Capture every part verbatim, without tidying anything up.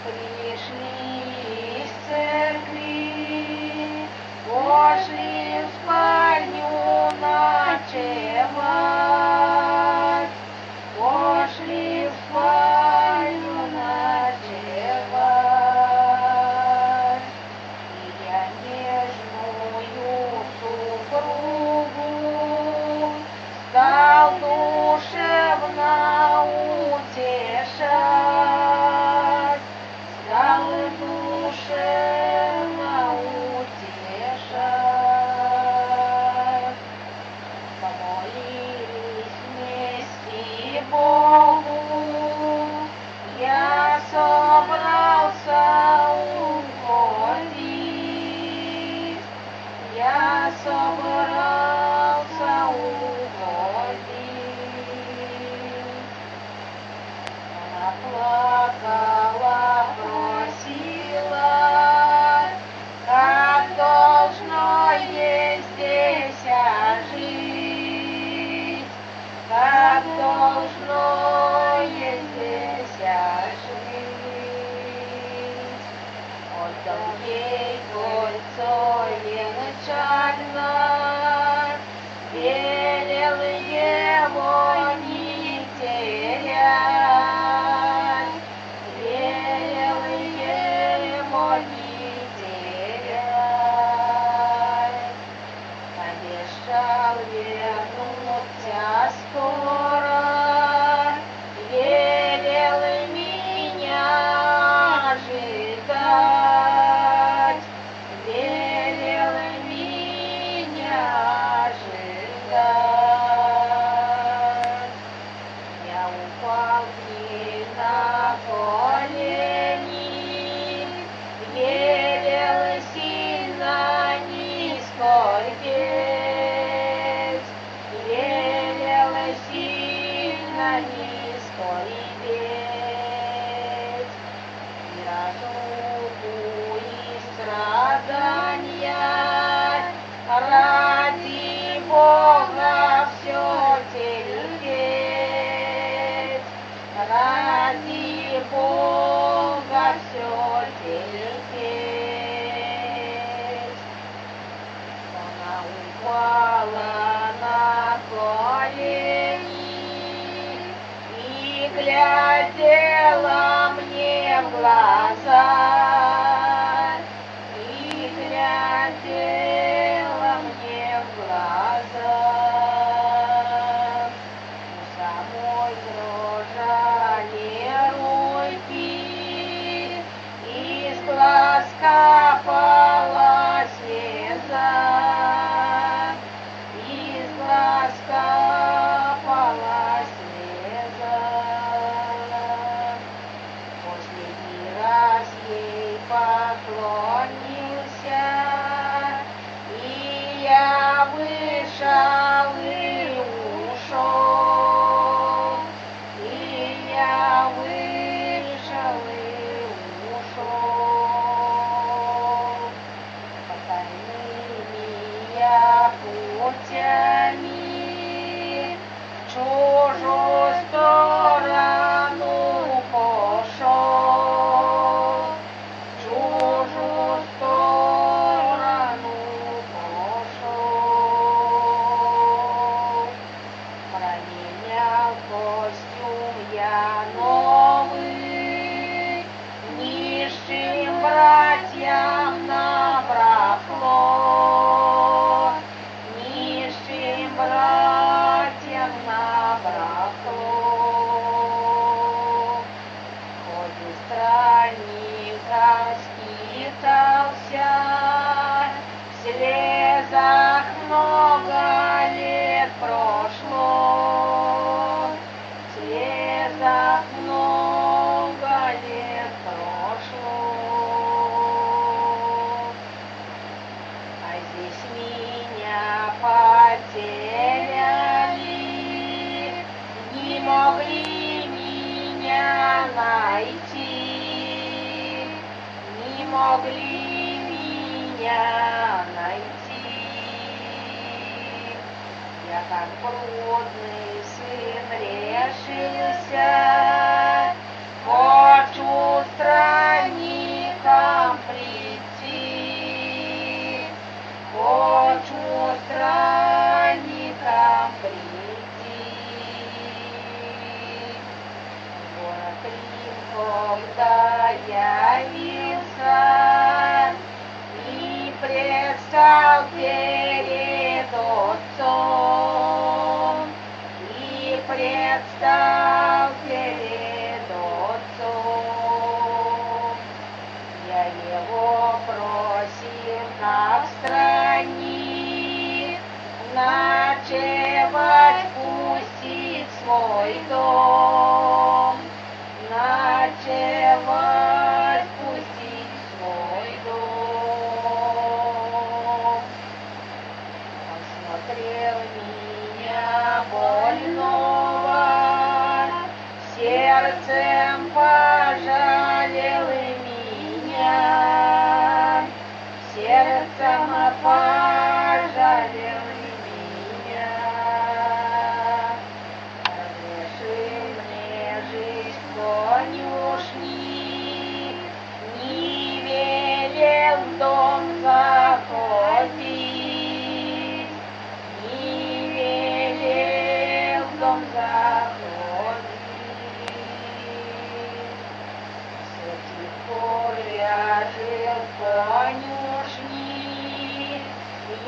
пришли из церкви, пошли в спальню ночевать, пошли в спальню ночевать. И я нежную супругу стал душевно утешать, стал душевно утешать. Помолились вместе Богу, я собрался уходить, я собрался уходить. Она плакала, просила, как должно ей здесь жить, как должно ей здесь жить. Отдал ей кольцо венчально, велел его не терять, велел его не терять. Обещал вернуться скоро, велел меня ожидать, велел меня ожидать. Я упал к ней на колени, велел сильно не скорбеть, велел сильно не скорбеть. И разлуку и страдания ради Бога все терпеть, ради Бога все терпеть. Она упала на колени и глядела мне в глаза, и глядела мне в глаза. У самой дрожали руки, из глаз капала слеза, из глаз капала слеза. Последний раз ей поклонился, и я вышел и ушел, и я вышел и ушел. Потайными я путями в чужую сторону пошел, в чужую сторону пошел. Променял костюм я новый, низшим братьям набрахло, низшим братьям набрахло. Хоть у странника скитался, в слезах много лет прошло, в слезах много лет прошло. А здесь меня потеряли, не могли меня найти, не могли меня найти. Я как блудный сын решился, хочу странить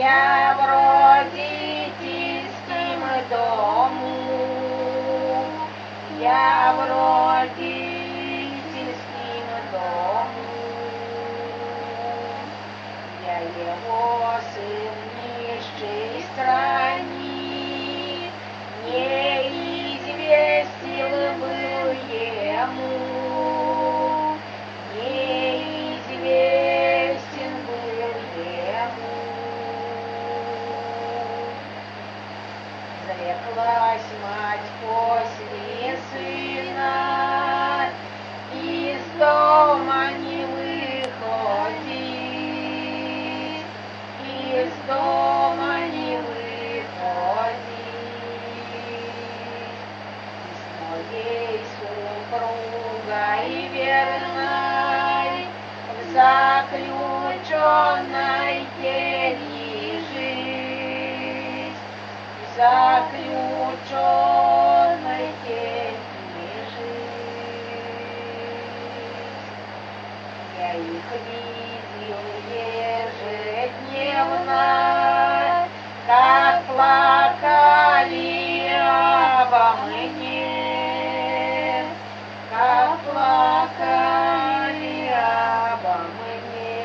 Я в родительском дому, я в родительском дому, я его сын нищей стране, неизвестен был ему, неизвестен был ему. Зареклась мать после сына, из дома не выходит, из дома не выходит. И с моей супругой верной в заключенной келье жить, в заключенной келье жить. Я их видел ежедневно, как плакали обо мне, как плакали обо мне.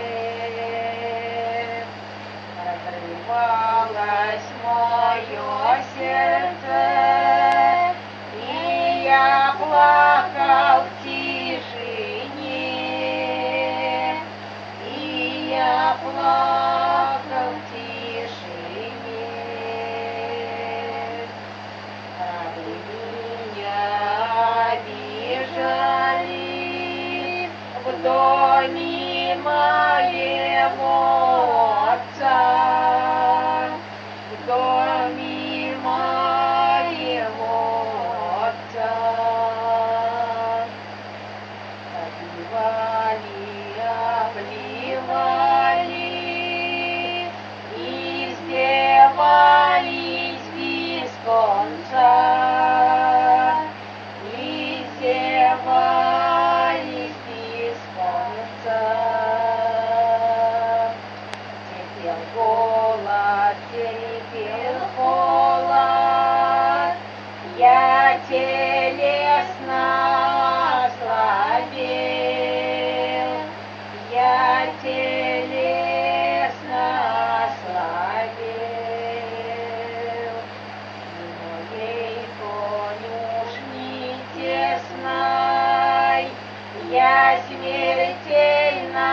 Разрывалось мое сердце, и я плакал в тишине, и я плакал в тишине. Рабы меня обижали в доме моего отца, в доме моего отца. Обливали, обливали и издевались без конца, издевались без конца. Терпел голод, терпел холод, я телесно ослабел, я телесно ослабел. В моей конюшне тесной я смертельно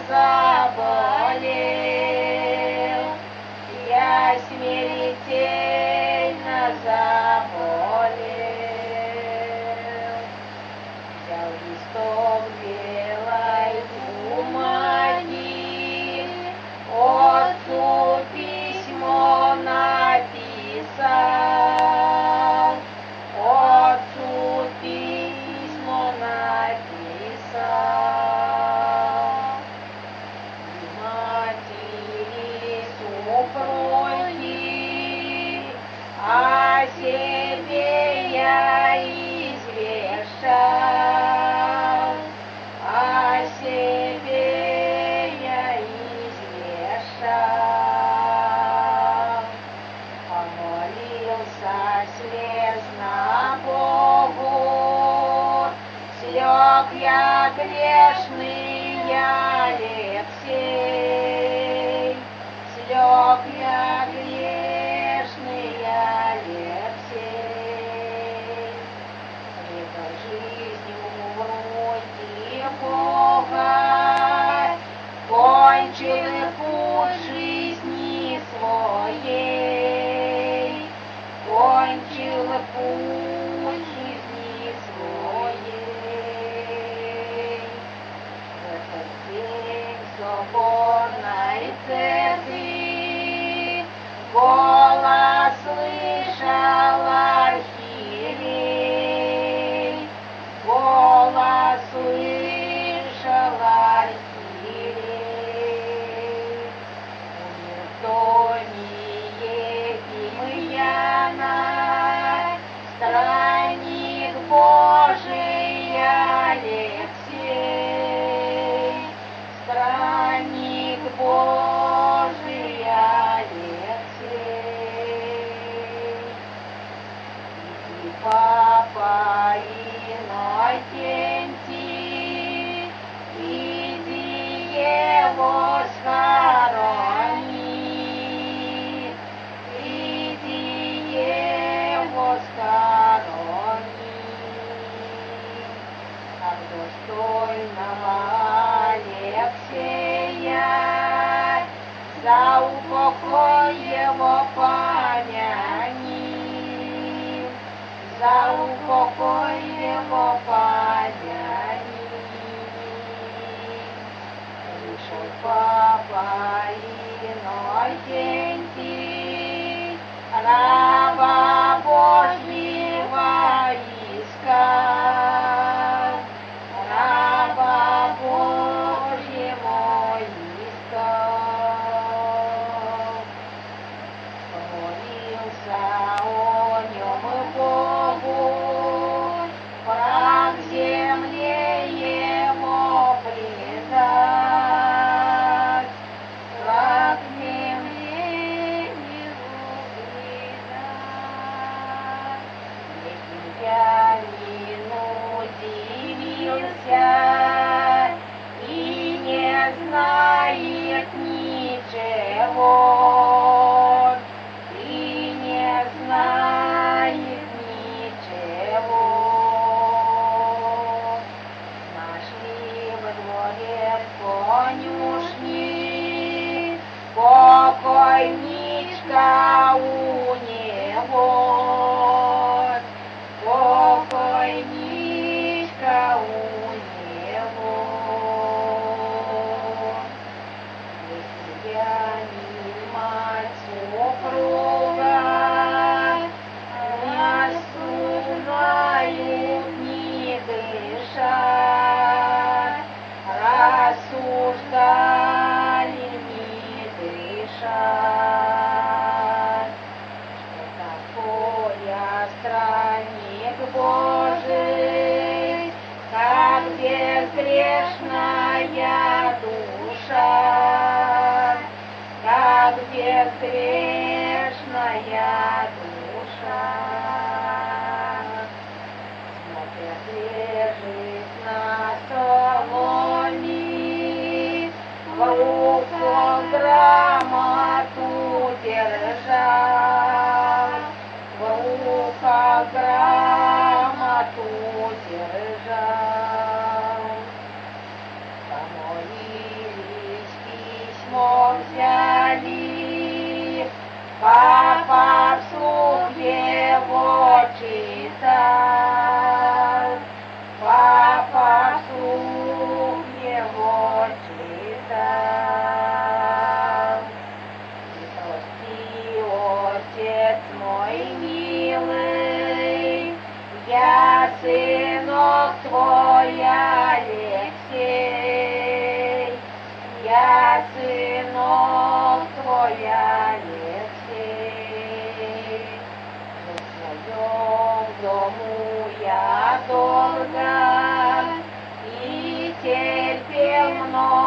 заболел, я смертельно заболел. Взял листок белой бумаги, отцу письмо написал, отцу письмо написал. И матери супруги о себе я извещал, о себе я извещал. Помолился слезно Богу, слег я грешный Алексей, слег я грешный Алексей. Препод жизнью в руки Бога, кончил путь жизни своей, кончил путь жизни своей. В этот день в соборной церкви голос слышал архиерей, голос слышал архиерей. Умер в доме Ефимьяна странник Божий Алексей, странник Божий Алексей. вот, и не знает ничего. Нашли во дворе конюшни, покойничка у него, покойничка у него. Если я не мать супруга, рассуждают не дышать, рассуждали не дышать. Что такое странник Божий, как безгрешная душа, как безгрешная душа. Смотрят, лежит на соломе, в руках грамоту держал, в руках грамоту держал. Помолились, письмо взяли, папа вслух его читал, папа вслух его читал. И прости, отец мой милый, я сынок твой Алексей, я сынок твой Алексей. В своем дому я долго и терпел много.